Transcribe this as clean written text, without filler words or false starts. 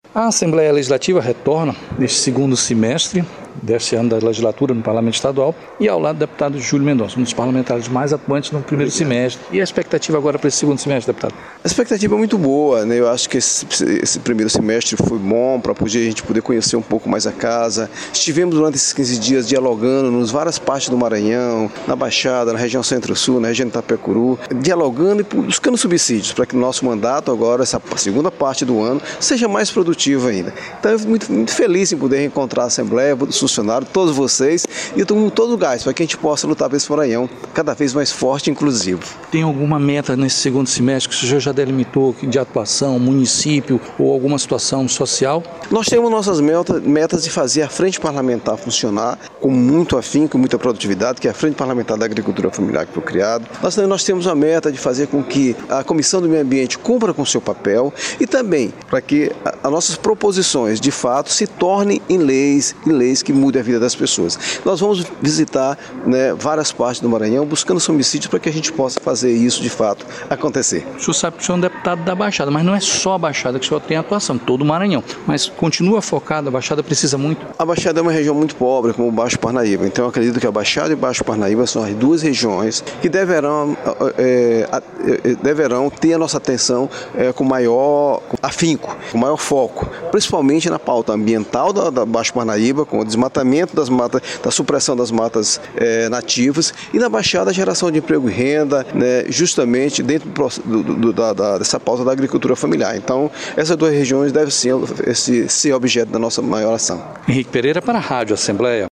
A Assembleia Legislativa retorna neste segundo semestre deste ano da legislatura no Parlamento Estadual e ao lado do deputado Júlio Mendonça, um dos parlamentares mais atuantes no primeiro semestre. E a expectativa agora para esse segundo semestre, deputado? A expectativa é muito boa, né? Eu acho que esse primeiro semestre foi bom para a gente poder conhecer um pouco mais a casa. Estivemos durante esses 15 dias dialogando nas várias partes do Maranhão, na Baixada, na região Centro-Sul, na região de Itapecuru, dialogando e buscando subsídios para que o nosso mandato agora, essa segunda parte do ano, seja mais produtivo ainda. Então eu fico muito feliz em poder reencontrar a Assembleia, os funcionários, todos vocês, e eu estou com todo o gás para que a gente possa lutar por esse Maranhão cada vez mais forte e inclusivo. Tem alguma meta nesse segundo semestre que o senhor já delimitou de atuação, município ou alguma situação social? Nós temos nossas metas de fazer a Frente Parlamentar funcionar com muito afinco, com muita produtividade, que é a Frente Parlamentar da Agricultura Familiar que foi criada. Nós temos a meta de fazer com que a Comissão do Meio Ambiente cumpra com seu papel e também para que as nossas proposições de fato se tornem em leis que mudem a vida das pessoas. Nós vamos visitar, né, várias partes do Maranhão buscando homicídios para que a gente possa fazer isso de fato acontecer. O senhor sabe que o senhor é um deputado da Baixada, mas não é só a Baixada que o senhor tem atuação, todo o Maranhão. Mas continua focado, a Baixada precisa muito? A Baixada é uma região muito pobre, como o Baixo Parnaíba. Então eu acredito que a Baixada e o Baixo Parnaíba são as duas regiões que deverão ter a nossa atenção com maior afinco, com maior foco, principalmente na pauta ambiental da Baixo Parnaíba, com o desmatamento das matas, da supressão das matas nativas, e na Baixada a geração de emprego e renda, né, justamente dentro dessa pauta da agricultura familiar. Então, essas duas regiões devem ser objeto da nossa maior ação. Henrique Pereira para a Rádio Assembleia.